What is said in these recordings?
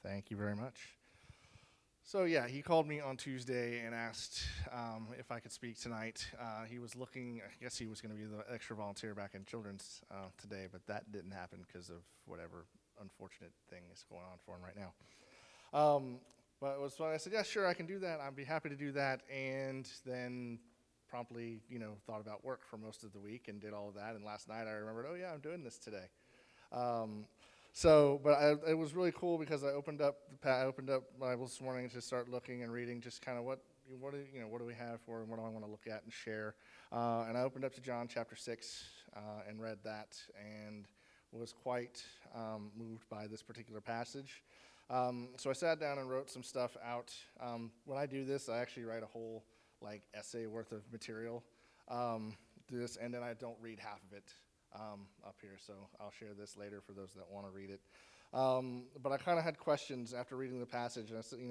Thank you very much. So yeah, he called me on Tuesday and asked if I could speak tonight. He was looking, I guess he was going to be the extra volunteer back in children's today, but that didn't happen because of whatever unfortunate thing is going on for him right now. But it was fun. I said, yeah, sure, I can do that. I'd be happy to do that. And then promptly, thought about work for most of the week and did all of that. And last night I remembered, oh yeah, I'm doing this today. Um, it was really cool because I opened up Bible this morning to start looking and reading just kind of what do we have for and what do I want to look at and share. And I opened up to John chapter 6 and read that and was quite moved by this particular passage. So I sat down and wrote some stuff out. When I do this, I actually write a whole essay worth of material. And then I don't read half of it up here, so I'll share this later for those that want to read it. But I kind of had questions after reading the passage, and I said,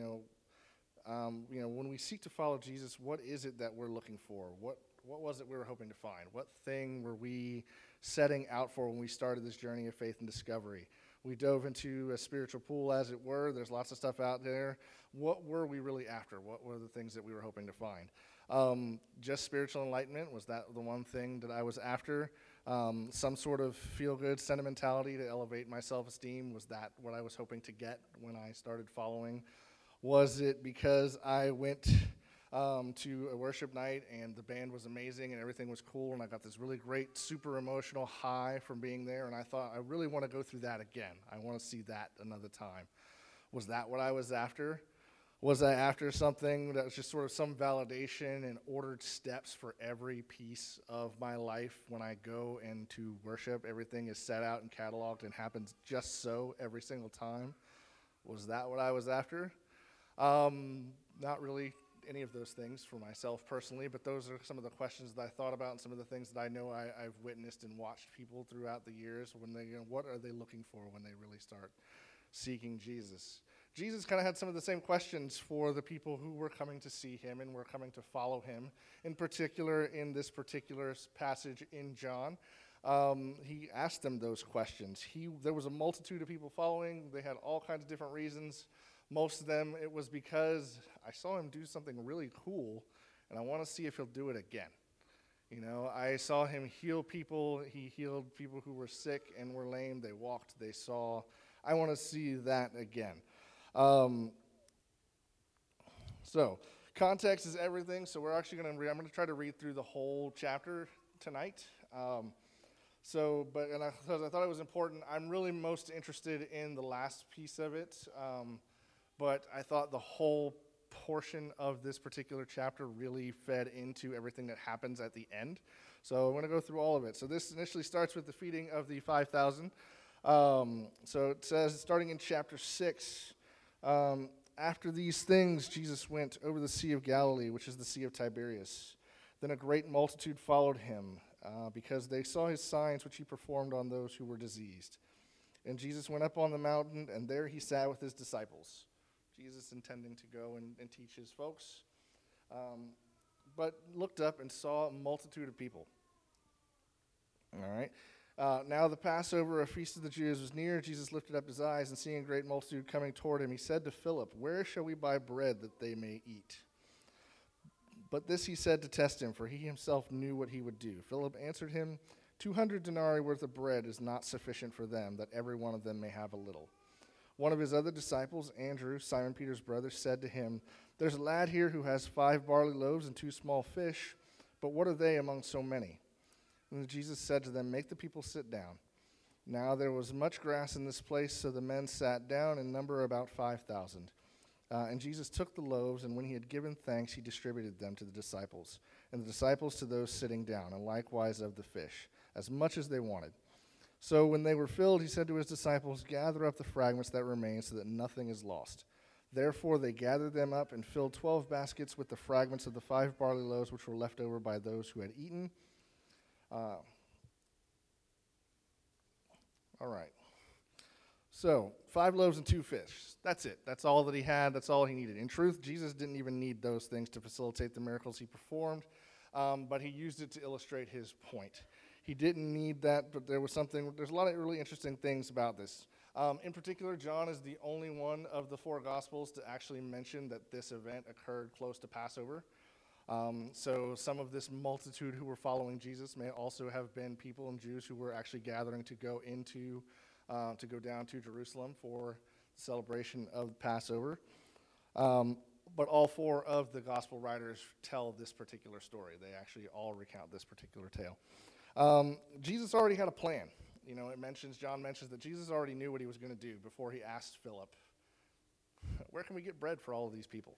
when we seek to follow Jesus, what is it that we're looking for? What was it we were hoping to find? What thing were we setting out for when we started this journey of faith and discovery? We dove into a spiritual pool, as it were. There's lots of stuff out there. What were we really after? What were the things that we were hoping to find? Just spiritual enlightenment, was that the one thing that I was after? Some sort of feel-good sentimentality to elevate my self-esteem, was that what I was hoping to get when I started following? Was it because I went to a worship night and the band was amazing and everything was cool and I got this really great, super emotional high from being there, and I thought, I really want to go through that again. I want to see that another time. Was that what I was after? Was I after something that was just sort of some validation and ordered steps for every piece of my life? When I go into worship, everything is set out and cataloged and happens just so every single time. Was that what I was after? Not really any of those things for myself personally, but those are some of the questions that I thought about and some of the things that I know I've witnessed and watched people throughout the years when they, what are they looking for when they really start seeking Jesus? Jesus kind of had some of the same questions for the people who were coming to see him and were coming to follow him. In particular, in this particular passage in John, he asked them those questions. There was a multitude of people following. They had all kinds of different reasons. Most of them, it was because I saw him do something really cool, and I want to see if he'll do it again. I saw him heal people. He healed people who were sick and were lame. They walked, they saw. I want to see that again. So context is everything. So we're actually I'm going to try to read through the whole chapter tonight. Because I thought it was important. I'm really most interested in the last piece of it. But I thought the whole portion of this particular chapter really fed into everything that happens at the end. So I'm going to go through all of it. So this initially starts with the feeding of the 5,000. So it says, starting in chapter 6, after these things, Jesus went over the Sea of Galilee, which is the Sea of Tiberias. Then a great multitude followed him, because they saw his signs which he performed on those who were diseased. And Jesus went up on the mountain, and there he sat with his disciples. Jesus intending to go and teach his folks, but looked up and saw a multitude of people. All right. Now the Passover, a feast of the Jews, was near. Jesus lifted up his eyes, and seeing a great multitude coming toward him, he said to Philip, "Where shall we buy bread that they may eat?" But this he said to test him, for he himself knew what he would do. Philip answered him, 200 denarii worth of bread is not sufficient for them, that every one of them may have a little. One of his other disciples, Andrew, Simon Peter's brother, said to him, "There's a lad here who has 5 barley loaves and 2 small fish, but what are they among so many?" And Jesus said to them, "Make the people sit down." Now there was much grass in this place, so the men sat down, in number about 5,000. And Jesus took the loaves, and when he had given thanks, he distributed them to the disciples, and the disciples to those sitting down, and likewise of the fish, as much as they wanted. So when they were filled, he said to his disciples, "Gather up the fragments that remain, so that nothing is lost." Therefore they gathered them up and filled 12 baskets with the fragments of the 5 barley loaves which were left over by those who had eaten. All right. So 5 loaves and 2 fish. That's it. That's all that he had. That's all he needed. In truth, Jesus didn't even need those things to facilitate the miracles he performed, but he used it to illustrate his point. He didn't need that, but there's a lot of really interesting things about this. In particular, John is the only one of the four Gospels to actually mention that this event occurred close to Passover. So some of this multitude who were following Jesus may also have been people and Jews who were actually gathering to go down to Jerusalem for the celebration of Passover. But all four of the gospel writers tell this particular story. They actually all recount this particular tale. Jesus already had a plan. John mentions that Jesus already knew what he was going to do before he asked Philip, where can we get bread for all of these people?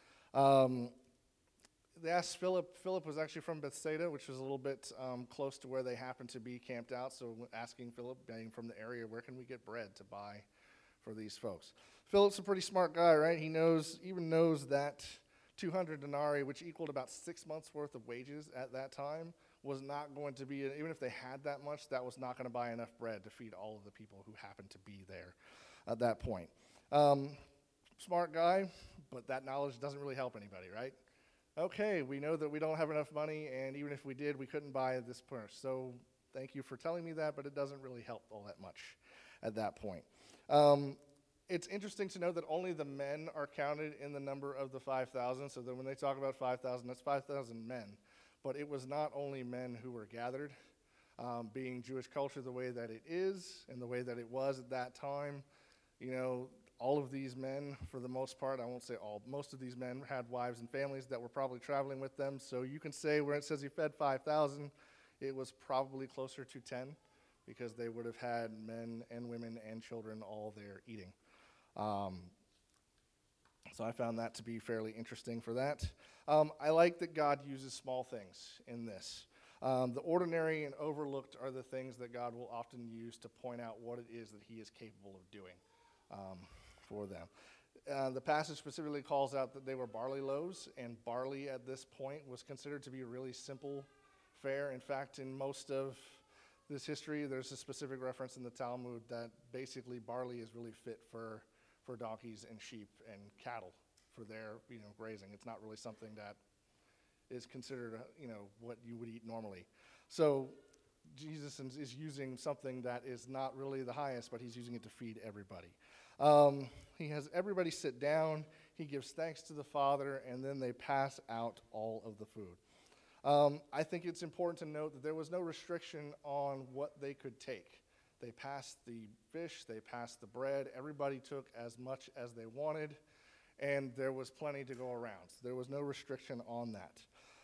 They asked Philip. Philip was actually from Bethsaida, which was a little bit close to where they happened to be camped out. So asking Philip, being from the area, where can we get bread to buy for these folks? Philip's a pretty smart guy, right? He knows that 200 denarii, which equaled about 6 months' worth of wages at that time, was not going to be, even if they had that much, that was not going to buy enough bread to feed all of the people who happened to be there at that point. Smart guy, but that knowledge doesn't really help anybody, right? Okay, we know that we don't have enough money, and even if we did, we couldn't buy this purse. So thank you for telling me that, but it doesn't really help all that much at that point. It's interesting to know that only the men are counted in the number of the 5,000. So that when they talk about 5,000, that's 5,000 men. But it was not only men who were gathered. Being Jewish culture the way that it is and the way that it was at that time, all of these men, for the most part, I won't say all, most of these men had wives and families that were probably traveling with them. So you can say where it says he fed 5,000, it was probably closer to 10 because they would have had men and women and children all there eating. So I found that to be fairly interesting for that. I like that God uses small things in this. The ordinary and overlooked are the things that God will often use to point out what it is that he is capable of doing for them. The passage specifically calls out that they were barley loaves, and barley at this point was considered to be really simple fare. In fact, in most of this history, there's a specific reference in the Talmud that basically barley is really fit for donkeys and sheep and cattle for their grazing. It's not really something that is considered what you would eat normally. So Jesus is using something that is not really the highest, but he's using it to feed everybody. He has everybody sit down, he gives thanks to the Father, and then they pass out all of the food. I think it's important to note that there was no restriction on what they could take. They passed the fish, they passed the bread, everybody took as much as they wanted, and there was plenty to go around. So there was no restriction on that.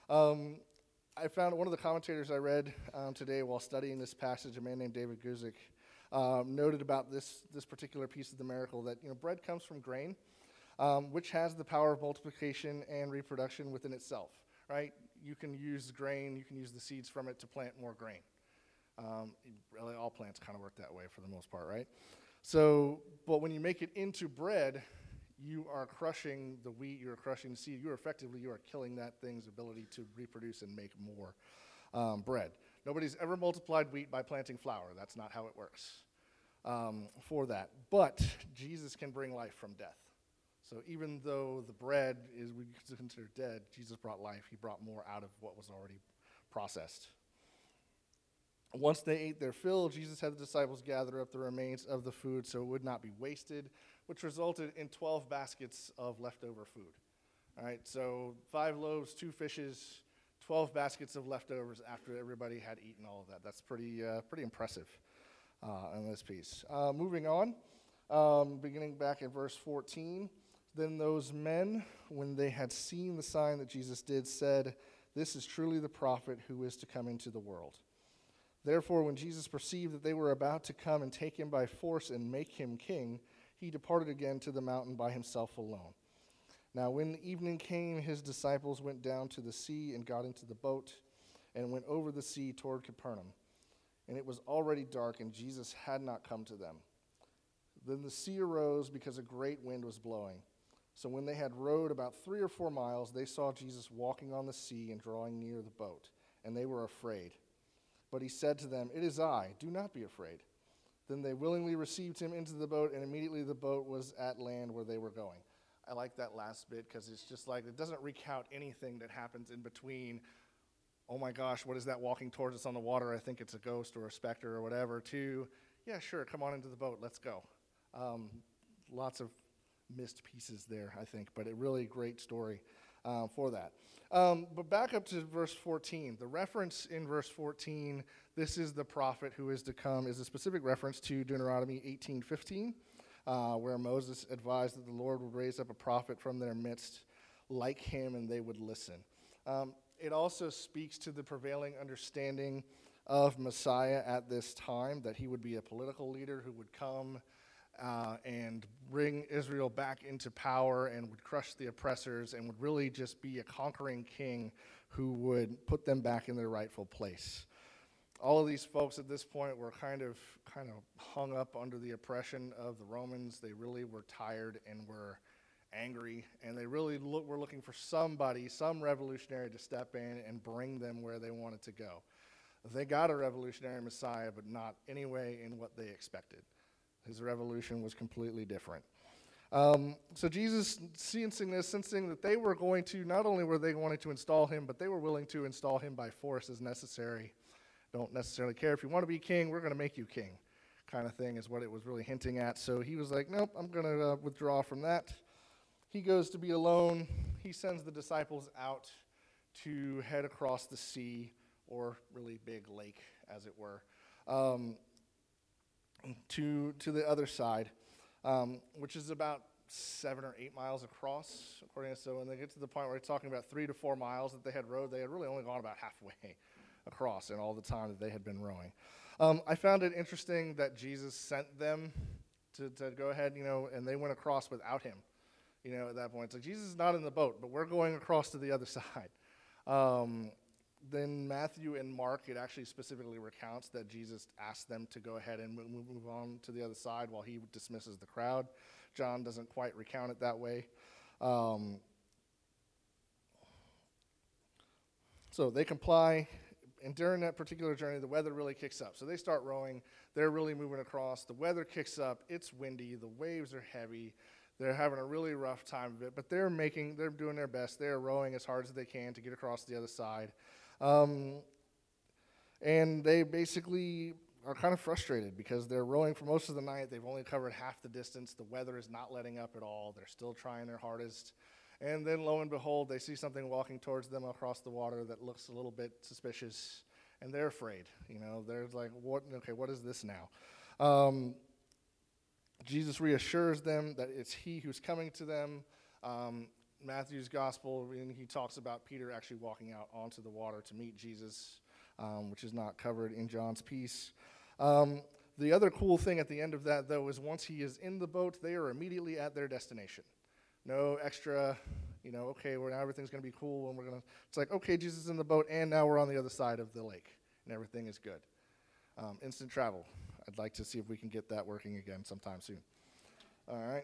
I found one of the commentators I read today while studying this passage, a man named David Guzik, noted about this particular piece of the miracle that bread comes from grain, which has the power of multiplication and reproduction within itself, right? You can use grain, you can use the seeds from it to plant more grain. Really, all plants kind of work that way for the most part, right? So, but when you make it into bread, you are crushing the wheat, you are crushing the seed, you are killing that thing's ability to reproduce and make more bread. Nobody's ever multiplied wheat by planting flour. That's not how it works for that. But Jesus can bring life from death. So even though the bread is we consider dead, Jesus brought life. He brought more out of what was already processed. Once they ate their fill, Jesus had the disciples gather up the remains of the food so it would not be wasted, which resulted in 12 baskets of leftover food. All right, so 5 loaves, 2 fishes, 12 baskets of leftovers after everybody had eaten all of that. That's pretty impressive in this piece. Moving on, beginning back at verse 14, then those men, when they had seen the sign that Jesus did, said, "This is truly the prophet who is to come into the world." Therefore, when Jesus perceived that they were about to come and take him by force and make him king, he departed again to the mountain by himself alone. Now, when the evening came, his disciples went down to the sea and got into the boat and went over the sea toward Capernaum. And it was already dark, and Jesus had not come to them. Then the sea arose because a great wind was blowing. So when they had rowed about 3 or 4 miles, they saw Jesus walking on the sea and drawing near the boat, and they were afraid. But he said to them, "It is I, do not be afraid." Then they willingly received him into the boat, and immediately the boat was at land where they were going. I like that last bit because it's just like, it doesn't recount anything that happens in between, oh my gosh, what is that walking towards us on the water? I think it's a ghost or a specter or whatever, to, yeah, sure, come on into the boat, let's go. Lots of missed pieces there, I think, but a really great story for that. But back up to verse 14. The reference in verse 14, this is the prophet who is to come, is a specific reference to Deuteronomy 18:15, where Moses advised that the Lord would raise up a prophet from their midst like him, and they would listen. It also speaks to the prevailing understanding of Messiah at this time, that he would be a political leader who would come and bring Israel back into power and would crush the oppressors and would really just be a conquering king who would put them back in their rightful place. All of these folks at this point were kind of hung up under the oppression of the Romans. They really were tired and were angry, and they really were looking for somebody, some revolutionary to step in and bring them where they wanted to go. They got a revolutionary Messiah, but not anyway in what they expected. His revolution was completely different. So Jesus, sensing that they were going to, not only were they wanting to install him, but they were willing to install him by force as necessary. Don't necessarily care if you want to be king, we're going to make you king, kind of thing is what it was really hinting at. So he was like, nope, I'm going to withdraw from that. He goes to be alone. He sends the disciples out to head across the sea, or really big lake, as it were, to the other side, which is about 7 or 8 miles across, according to, so when they get to the point where they're talking about 3 to 4 miles that they had rowed, they had really only gone about halfway across in all the time that they had been rowing. I found it interesting that Jesus sent them to go ahead, and they went across without him, at that point. It's like, Jesus is not in the boat, but we're going across to the other side. Then Matthew and Mark, it actually specifically recounts that Jesus asked them to go ahead and move on to the other side while he dismisses the crowd. John doesn't quite recount it that way. So they comply, and during that particular journey, the weather really kicks up. So they start rowing. They're really moving across. The weather kicks up. It's windy. The waves are heavy. They're having a really rough time of it, but they're doing their best. They're rowing as hard as they can to get across the other side. And they basically are kind of frustrated because they're rowing for most of the night. They've only covered half the distance. The weather is not letting up at all. They're still trying their hardest. And then lo and behold, they see something walking towards them across the water that looks a little bit suspicious, and they're afraid. They're like, what is this now? Jesus reassures them that it's he who's coming to them. Matthew's gospel, and he talks about Peter actually walking out onto the water to meet Jesus, which is not covered in John's piece. The other cool thing at the end of that, though, is once he is in the boat, they are immediately at their destination. No extra, okay, now everything's going to be cool, and it's like, okay, Jesus is in the boat, and now we're on the other side of the lake, and everything is good. Instant travel. I'd like to see if we can get that working again sometime soon. All right.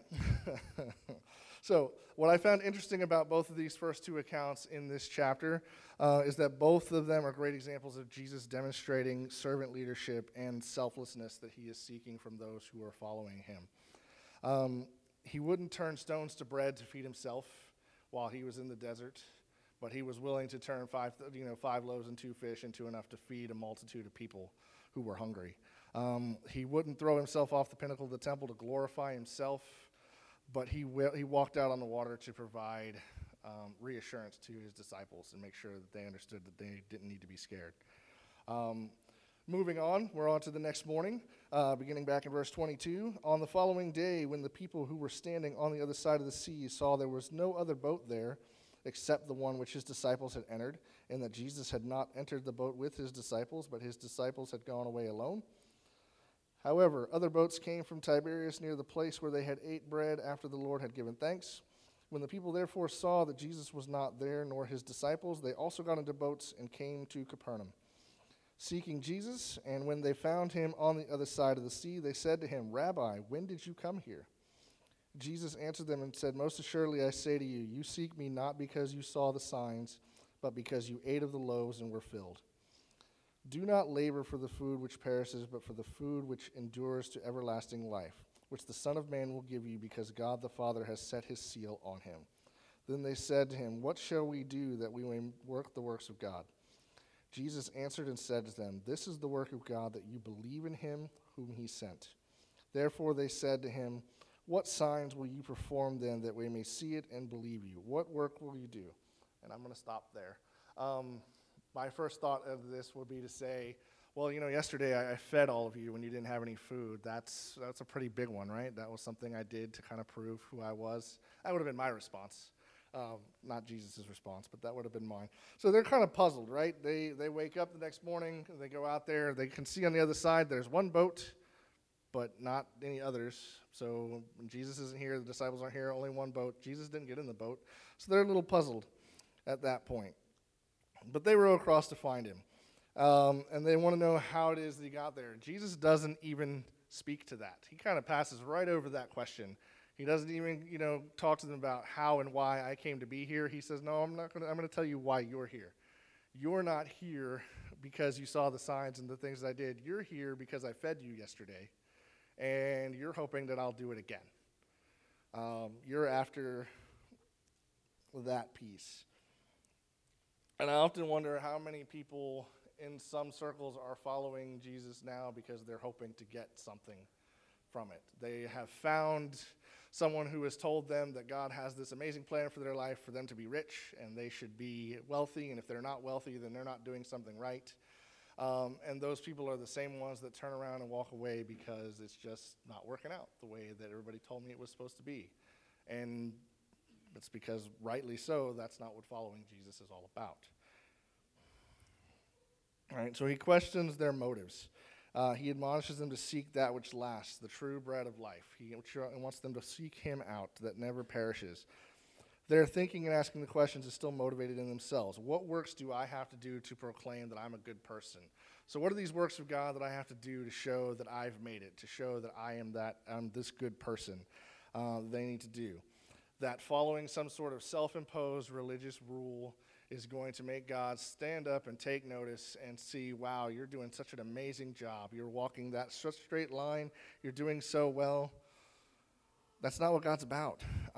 So what I found interesting about both of these first two accounts in this chapter is that both of them are great examples of Jesus demonstrating servant leadership and selflessness that he is seeking from those who are following him. He wouldn't turn stones to bread to feed himself while he was in the desert, but he was willing to turn 5 loaves and 2 fish into enough to feed a multitude of people who were hungry. He wouldn't throw himself off the pinnacle of the temple to glorify himself, but he walked out on the water to provide reassurance to his disciples and make sure that they understood that they didn't need to be scared. Moving on, we're on to the next morning, beginning back in verse 22. On the following day, when the people who were standing on the other side of the sea saw there was no other boat there except the one which his disciples had entered, and that Jesus had not entered the boat with his disciples, but his disciples had gone away alone. However, other boats came from Tiberias near the place where they had ate bread after the Lord had given thanks. When the people therefore saw that Jesus was not there, nor his disciples, they also got into boats and came to Capernaum, seeking Jesus. And when they found him on the other side of the sea, they said to him, "Rabbi, when did you come here?" Jesus answered them and said, "Most assuredly I say to you, you seek me not because you saw the signs, but because you ate of the loaves and were filled. Do not labor for the food which perishes, but for the food which endures to everlasting life, which the Son of Man will give you, because God the Father has set his seal on him." Then they said to him, "What shall we do that we may work the works of God?" Jesus answered and said to them, "This is the work of God, that you believe in him whom he sent. Therefore they said to him, "What signs will you perform then that we may see it and believe you? What work will you do?" And I'm going to stop there. My first thought of this would be to say, well, yesterday I fed all of you when you didn't have any food. That's a pretty big one, right? That was something I did to kind of prove who I was. That would have been my response. Not Jesus' response, but that would have been mine. So they're kind of puzzled, right? They wake up the next morning, they go out there, they can see on the other side there's one boat, but not any others. So when Jesus isn't here, the disciples aren't here, only one boat. Jesus didn't get in the boat. So they're a little puzzled at that point. But they row across to find him. And they want to know how it is that he got there. Jesus doesn't even speak to that. He kind of passes right over that question. He doesn't even, talk to them about how and why I came to be here. He says, no, I'm going to tell you why you're here. You're not here because you saw the signs and the things that I did. You're here because I fed you yesterday, and you're hoping that I'll do it again. You're after that piece. And I often wonder how many people in some circles are following Jesus now because they're hoping to get something from it. They have found someone who has told them that God has this amazing plan for their life, for them to be rich, and they should be wealthy, and if they're not wealthy, then they're not doing something right. And those people are the same ones that turn around and walk away because it's just not working out the way that everybody told me it was supposed to be. And it's because, rightly so, that's not what following Jesus is all about. All right, so he questions their motives. He admonishes them to seek that which lasts, the true bread of life. He wants them to seek him out that never perishes. Their thinking and asking the questions is still motivated in themselves. What works do I have to do to proclaim that I'm a good person? So what are these works of God that I have to do to show that I've made it, to show that I'm this good person they need to do? That following some sort of self-imposed religious rule is going to make God stand up and take notice and see, wow, you're doing such an amazing job. You're walking that such straight line. You're doing so well. That's not what God's about.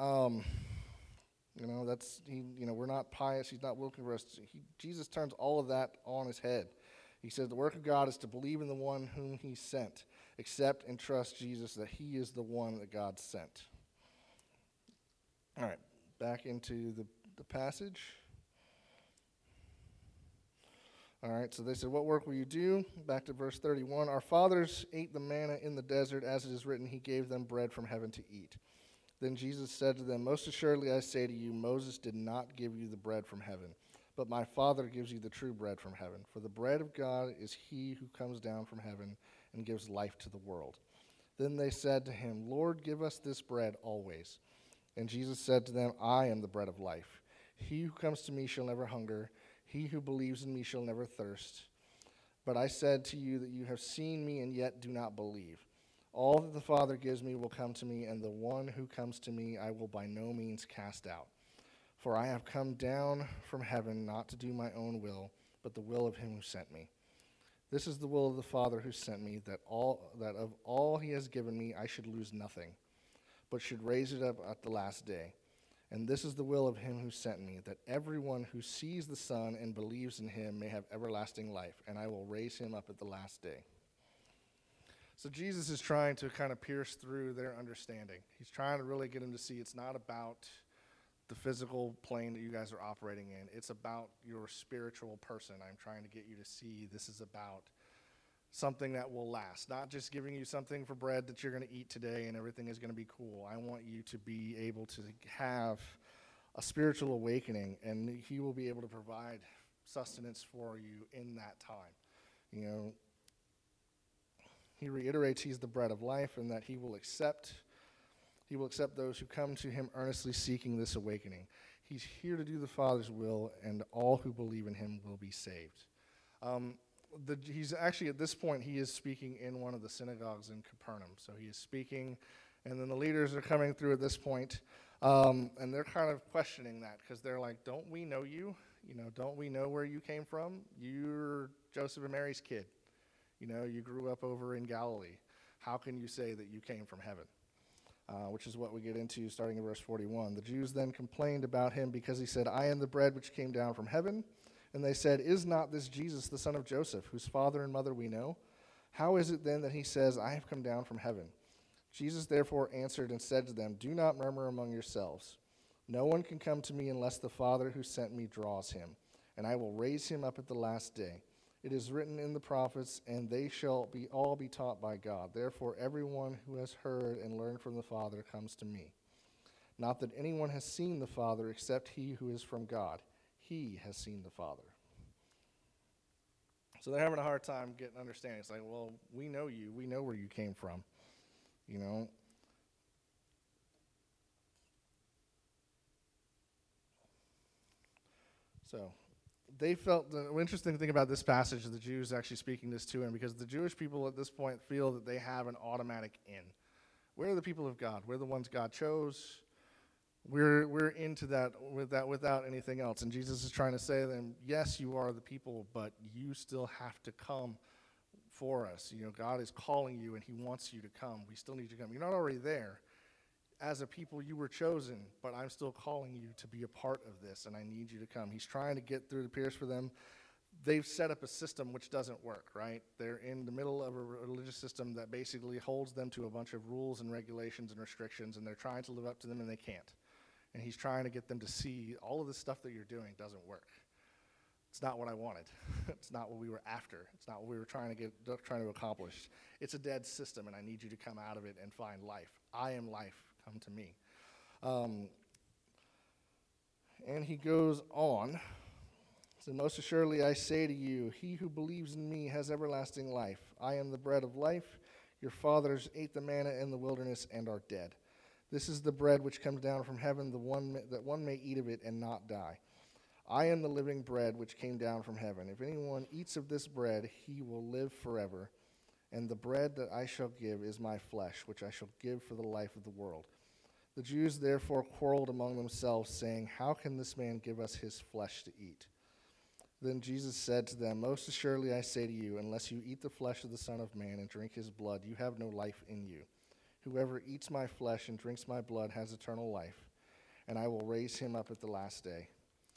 We're not pious. He's not looking for us. Jesus turns all of that on his head. He says the work of God is to believe in the one whom he sent, accept and trust Jesus, that he is the one that God sent. All right, back into the passage. All right, so they said, what work will you do? Back to verse 31. Our fathers ate the manna in the desert, as it is written, he gave them bread from heaven to eat. Then Jesus said to them, most assuredly I say to you, Moses did not give you the bread from heaven, but my Father gives you the true bread from heaven. For the bread of God is he who comes down from heaven and gives life to the world. Then they said to him, Lord, give us this bread always. And Jesus said to them, I am the bread of life. He who comes to me shall never hunger. He who believes in me shall never thirst. But I said to you that you have seen me and yet do not believe. All that the Father gives me will come to me, and the one who comes to me I will by no means cast out. For I have come down from heaven not to do my own will, but the will of him who sent me. This is the will of the Father who sent me, that of all he has given me I should lose nothing, but should raise it up at the last day. And this is the will of him who sent me, that everyone who sees the Son and believes in him may have everlasting life, and I will raise him up at the last day. So Jesus is trying to kind of pierce through their understanding. He's trying to really get them to see it's not about the physical plane that you guys are operating in. It's about your spiritual person. I'm trying to get you to see this is about something that will last, not just giving you something for bread that you're going to eat today and everything is going to be cool. I want you to be able to have a spiritual awakening, and he will be able to provide sustenance for you in that time. He reiterates he's the bread of life and that he will accept those who come to him earnestly seeking this awakening. He's here to do the Father's will, and all who believe in him will be saved. He's actually, at this point, he is speaking in one of the synagogues in Capernaum. So he is speaking, and then the leaders are coming through at this point, and they're kind of questioning that because they're like, don't we know you? Don't we know where you came from? You're Joseph and Mary's kid. You grew up over in Galilee. How can you say that you came from heaven? Which is what we get into starting in verse 41. The Jews then complained about him because he said, I am the bread which came down from heaven. And they said, is not this Jesus the son of Joseph, whose father and mother we know? How is it then that he says, I have come down from heaven? Jesus therefore answered and said to them, "Do not murmur among yourselves. No one can come to me unless the Father who sent me draws him, and I will raise him up at the last day. It is written in the prophets, and they shall all be taught by God. Therefore everyone who has heard and learned from the Father comes to me. Not that anyone has seen the Father except he who is from God. He has seen the Father." So they're having a hard time getting understanding. It's like, well, we know you. We know where you came from. You know? So they felt the interesting thing about this passage is the Jews actually speaking this to him, because the Jewish people at this point feel that they have an automatic in. We're the people of God. We're the ones God chose. We're into that without anything else. And Jesus is trying to say to them, yes, you are the people, but you still have to come for us. You know, God is calling you and he wants you to come. We still need you to come. You're not already there. As a people, you were chosen, but I'm still calling you to be a part of this, and I need you to come. He's trying to get through the pierce for them. They've set up a system which doesn't work, right? They're in the middle of a religious system that basically holds them to a bunch of rules and regulations and restrictions, and they're trying to live up to them, and they can't. And he's trying to get them to see all of the stuff that you're doing doesn't work. It's not what I wanted. It's not what we were after. It's not what we were trying to accomplish. It's a dead system, and I need you to come out of it and find life. I am life. Come to me. And he goes on. So most assuredly I say to you, he who believes in me has everlasting life. I am the bread of life. Your fathers ate the manna in the wilderness and are dead. This is the bread which comes down from heaven, that one may eat of it and not die. I am the living bread which came down from heaven. If anyone eats of this bread, he will live forever. And the bread that I shall give is my flesh, which I shall give for the life of the world. The Jews therefore quarreled among themselves, saying, "How can this man give us his flesh to eat?" Then Jesus said to them, "Most assuredly I say to you, unless you eat the flesh of the Son of Man and drink his blood, you have no life in you. Whoever eats my flesh and drinks my blood has eternal life, and I will raise him up at the last day.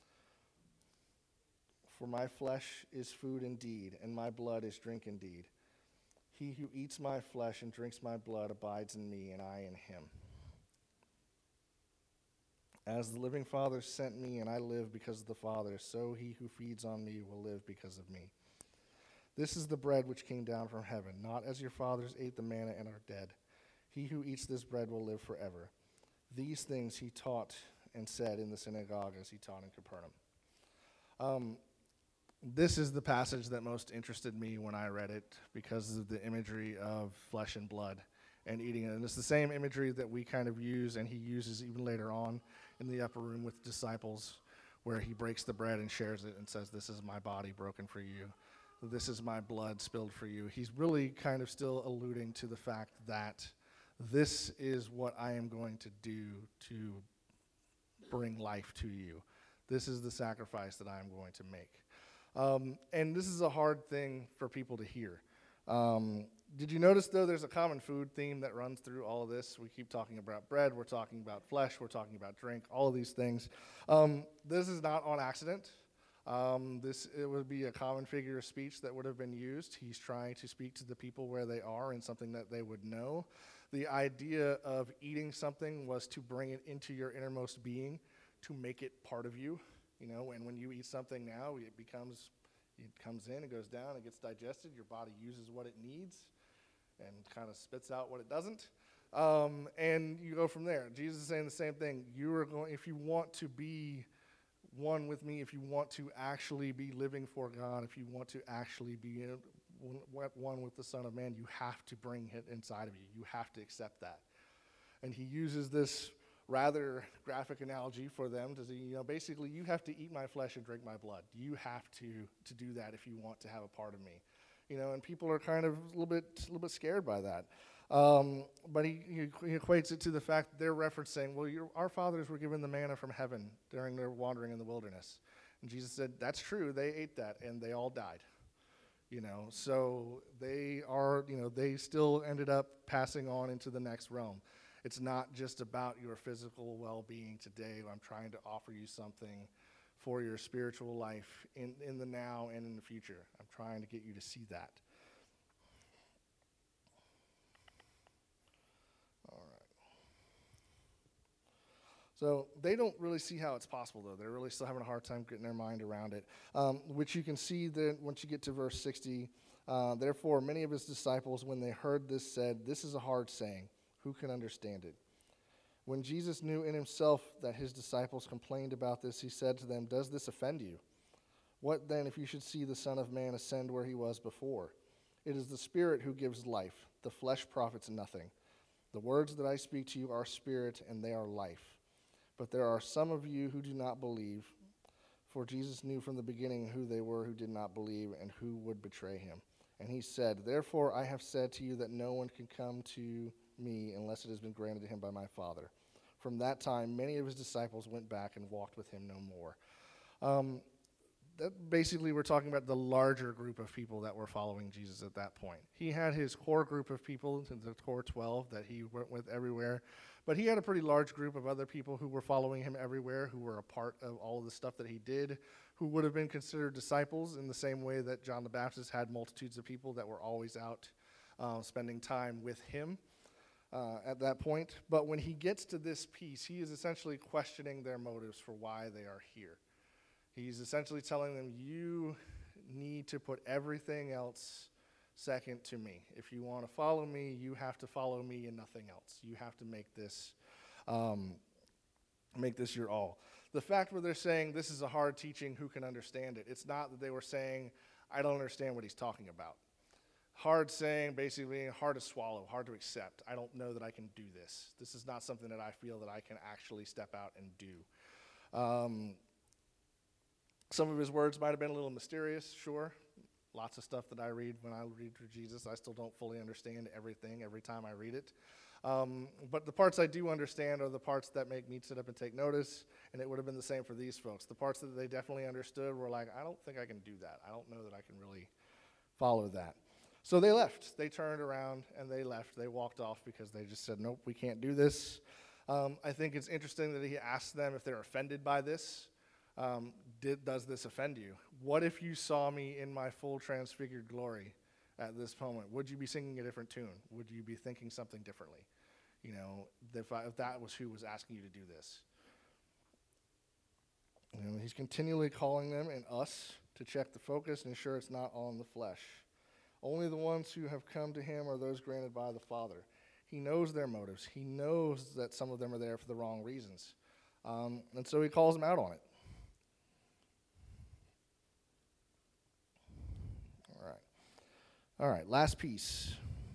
For my flesh is food indeed, and my blood is drink indeed. He who eats my flesh and drinks my blood abides in me, and I in him. As the living Father sent me, and I live because of the Father, so he who feeds on me will live because of me. This is the bread which came down from heaven, not as your fathers ate the manna and are dead. He who eats this bread will live forever." These things he taught and said in the synagogue as he taught in Capernaum. This is the passage that most interested me when I read it because of the imagery of flesh and blood and eating it. And it's the same imagery that we kind of use, and he uses even later on in the upper room with disciples, where he breaks the bread and shares it and says, "This is my body broken for you. This is my blood spilled for you." He's really kind of still alluding to the fact that this is what I am going to do to bring life to you. This is the sacrifice that I am going to make. And this is a hard thing for people to hear. Did you notice, though, there's a common food theme that runs through all of this? We keep talking about bread, we're talking about flesh, we're talking about drink, all of these things. This is not on accident. It would be a common figure of speech that would have been used. He's trying to speak to the people where they are and something that they would know. The idea of eating something was to bring it into your innermost being, to make it part of you. You know, and when you eat something now, it comes in, it goes down, it gets digested, your body uses what it needs and kind of spits out what it doesn't. And you go from there. Jesus is saying the same thing. If you want to be one with me, if you want to actually be living for God, if you want to actually be one with the Son of Man, you have to bring it inside of you. You have to accept that. And he uses this rather graphic analogy for them to say, basically, you have to eat my flesh and drink my blood. You have to do that if you want to have a part of me. And people are kind of a little bit scared by that. But he equates it to the fact that they're referencing, well, our fathers were given the manna from heaven during their wandering in the wilderness. And Jesus said, that's true, they ate that, and they all died. So they are, they still ended up passing on into the next realm. It's not just about your physical well-being today. I'm trying to offer you something for your spiritual life in the now and in the future. I'm trying to get you to see that. So they don't really see how it's possible, though. They're really still having a hard time getting their mind around it, which you can see then once you get to verse 60. Therefore, many of his disciples, when they heard this, said, "This is a hard saying. Who can understand it?" When Jesus knew in himself that his disciples complained about this, he said to them, "Does this offend you? What then if you should see the Son of Man ascend where he was before? It is the Spirit who gives life. The flesh profits nothing. The words that I speak to you are spirit, and they are life. But there are some of you who do not believe." For Jesus knew from the beginning who they were who did not believe and who would betray him. And he said, "Therefore I have said to you that no one can come to me unless it has been granted to him by my Father." From that time, many of his disciples went back and walked with him no more. That basically, we're talking about the larger group of people that were following Jesus at that point. He had his core group of people, the core 12, that he went with everywhere. But he had a pretty large group of other people who were following him everywhere, who were a part of all of the stuff that he did, who would have been considered disciples in the same way that John the Baptist had multitudes of people that were always out spending time with him at that point. But when he gets to this piece, he is essentially questioning their motives for why they are here. He's essentially telling them, you need to put everything else second to me. If you want to follow me, you have to follow me and nothing else. You have to make this your all. The fact where they're saying this is a hard teaching, who can understand it? It's not that they were saying, I don't understand what he's talking about. Hard saying, basically hard to swallow, hard to accept. I don't know that I can do this. This is not something that I feel that I can actually step out and do. Some of his words might have been a little mysterious, sure. Lots of stuff that I read when I read through Jesus, I still don't fully understand everything every time I read it. But the parts I do understand are the parts that make me sit up and take notice, and it would have been the same for these folks. The parts that they definitely understood were like, I don't think I can do that. I don't know that I can really follow that. So they left. They turned around and they left. They walked off because they just said, nope, we can't do this. I think it's interesting that he asked them if they're offended by this. Does this offend you? What if you saw me in my full transfigured glory at this moment? Would you be singing a different tune? Would you be thinking something differently? You know, if that was who was asking you to do this. You know, he's continually calling them and us to check the focus and ensure it's not all in the flesh. Only the ones who have come to him are those granted by the Father. He knows their motives. He knows that some of them are there for the wrong reasons. And so he calls them out on it. All right, last piece.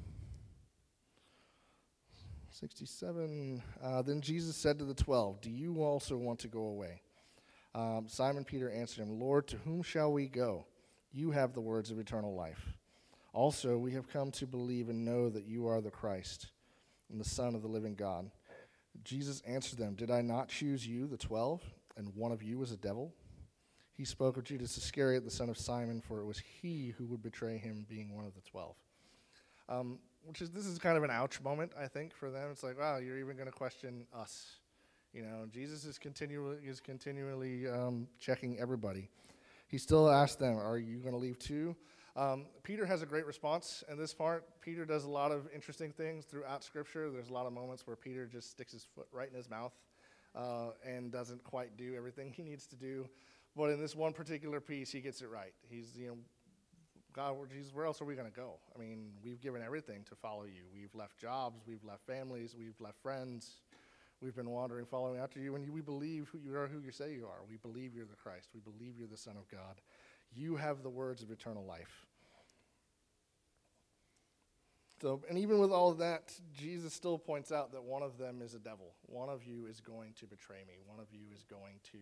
67. Then Jesus said to the 12, "Do you also want to go away?" Simon Peter answered him, "Lord, to whom shall we go? You have the words of eternal life. Also, we have come to believe and know that you are the Christ and the Son of the living God." Jesus answered them, "Did I not choose you, the 12, and one of you is a devil?" He spoke of Judas Iscariot, the son of Simon, for it was he who would betray him, being one of the 12. This is kind of an ouch moment, I think, for them. It's like, wow, you're even going to question us. You know, Jesus is continually checking everybody. He still asked them, "Are you going to leave too?" Peter has a great response in this part. Peter does a lot of interesting things throughout Scripture. There's a lot of moments where Peter just sticks his foot right in his mouth and doesn't quite do everything he needs to do. But in this one particular piece, he gets it right. He's, God, Jesus, where else are we going to go? I mean, we've given everything to follow you. We've left jobs, we've left families, we've left friends. We've been wandering, following after you, and we believe who you are, who you say you are. We believe you're the Christ. We believe you're the Son of God. You have the words of eternal life. So, and even with all of that, Jesus still points out that one of them is a devil. One of you is going to betray me. One of you is going to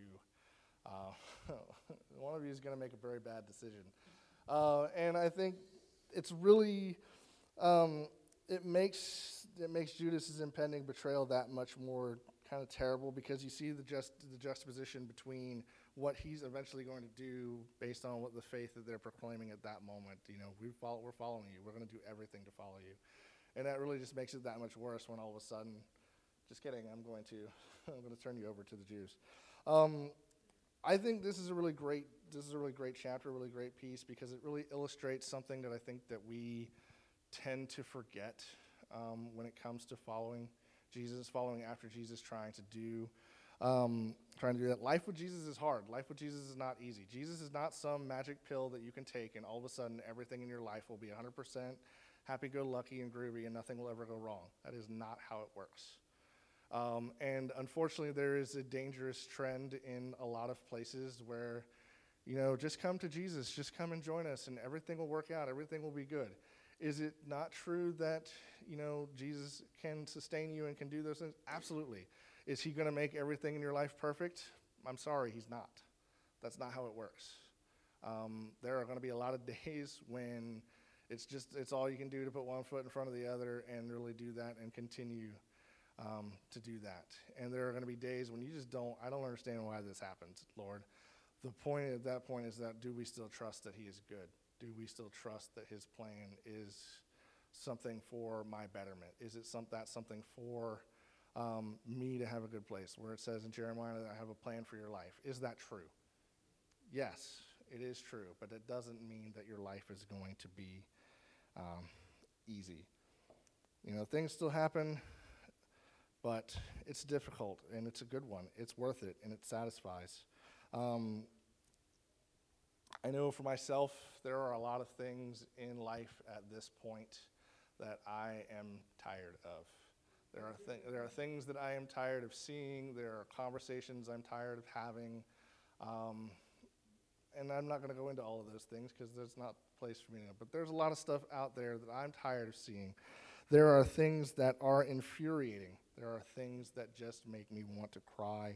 make a very bad decision. And I think it's really, it makes Judas's impending betrayal that much more kind of terrible, because you see the juxtaposition between what he's eventually going to do based on what the faith that they're proclaiming at that moment. You know, we're following you. We're going to do everything to follow you. And that really just makes it that much worse when all of a sudden, just kidding, I'm going to turn you over to the Jews. I think this is a really great chapter, a really great piece, because it really illustrates something that I think that we tend to forget when it comes to following Jesus, following after Jesus, trying to do Trying to do that. Life with Jesus is hard. Life with Jesus is not easy. Jesus is not some magic pill that you can take and all of a sudden everything in your life will be 100% happy-go-lucky and groovy and nothing will ever go wrong. That is not how it works. And unfortunately, there is a dangerous trend in a lot of places where, just come to Jesus, just come and join us, and everything will work out, everything will be good. Is it not true that, Jesus can sustain you and can do those things? Absolutely. Is he going to make everything in your life perfect? I'm sorry, he's not. That's not how it works. There are going to be a lot of days when it's all you can do to put one foot in front of the other and really do that and continue to do that. And there are going to be days when you just I don't understand why this happens, Lord. The point at that point is that do we still trust that he is good? Do we still trust that his plan is something for my betterment? Is it something for me to have a good place? Where it says in Jeremiah that I have a plan for your life. Is that true? Yes, it is true, but it doesn't mean that your life is going to be easy. Things still happen, but it's difficult, and it's a good one. It's worth it, and it satisfies. I know for myself, there are a lot of things in life at this point that I am tired of. There are things that I am tired of seeing. There are conversations I'm tired of having. And I'm not going to go into all of those things because there's not a place for me to. But there's a lot of stuff out there that I'm tired of seeing. There are things that are infuriating. There are things that just make me want to cry.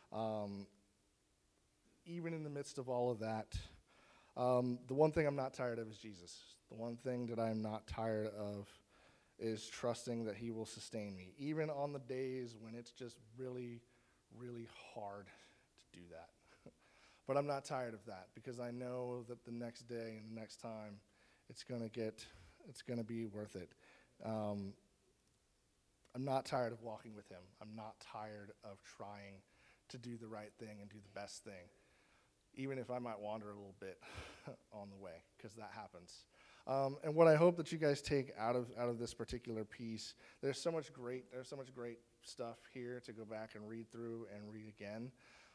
Even in the midst of all of that, the one thing I'm not tired of is Jesus. The one thing that I'm not tired of is trusting that he will sustain me, even on the days when it's just really, really hard to do that. But I'm not tired of that because I know that the next day and the next time it's going to be worth it. I'm not tired of walking with him. I'm not tired of trying to do the right thing and do the best thing, even if I might wander a little bit on the way, because that happens. And what I hope that you guys take out of this particular piece, there's so much great stuff here to go back and read through and read again.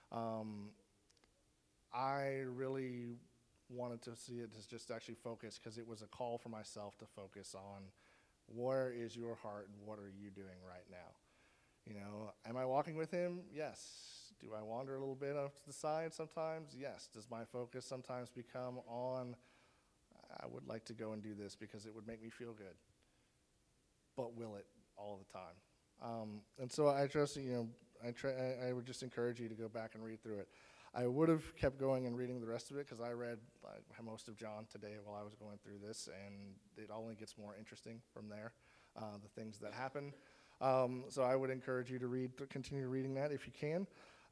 I really wanted to see it as just actually focus, because it was a call for myself to focus on where is your heart and what are you doing right now. Am I walking with him? Yes. Do I wander a little bit off to the side sometimes? Yes. Does my focus sometimes become on, I would like to go and do this because it would make me feel good? But will it all the time? And so I trust, I would just encourage you to go back and read through it. I would have kept going and reading the rest of it because I read most of John today while I was going through this, and it only gets more interesting from there, the things that happen. So I would encourage you to continue reading that if you can.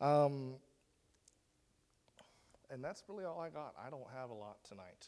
And that's really all I got. I don't have a lot tonight.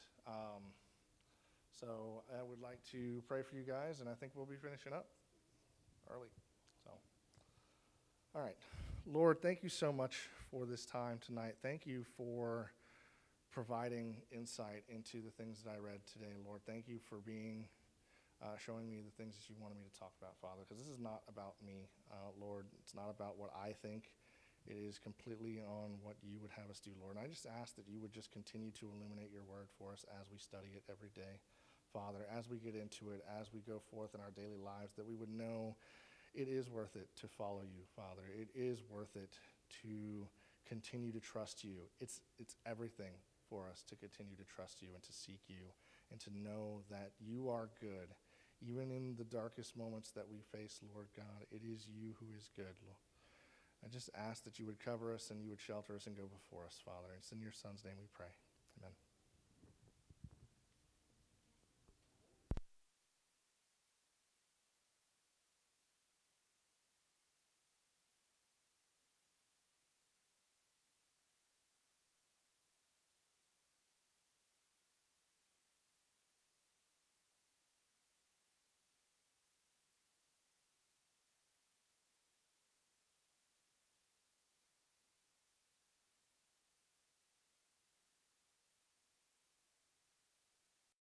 So I would like to pray for you guys, and I think we'll be finishing up early. So, all right. Lord, thank you so much for this time tonight. Thank you for providing insight into the things that I read today, Lord. Thank you for showing me the things that you wanted me to talk about, Father, because this is not about me, Lord. It's not about what I think. It is completely on what you would have us do, Lord. And I just ask that you would just continue to illuminate your word for us as we study it every day, Father, as we get into it, as we go forth in our daily lives, that we would know it is worth it to follow you, Father. It is worth it to continue to trust you. It's everything for us to continue to trust you and to seek you and to know that you are good. Even in the darkest moments that we face, Lord God, it is you who is good, Lord. I just ask that you would cover us and you would shelter us and go before us, Father. It's in your Son's name we pray.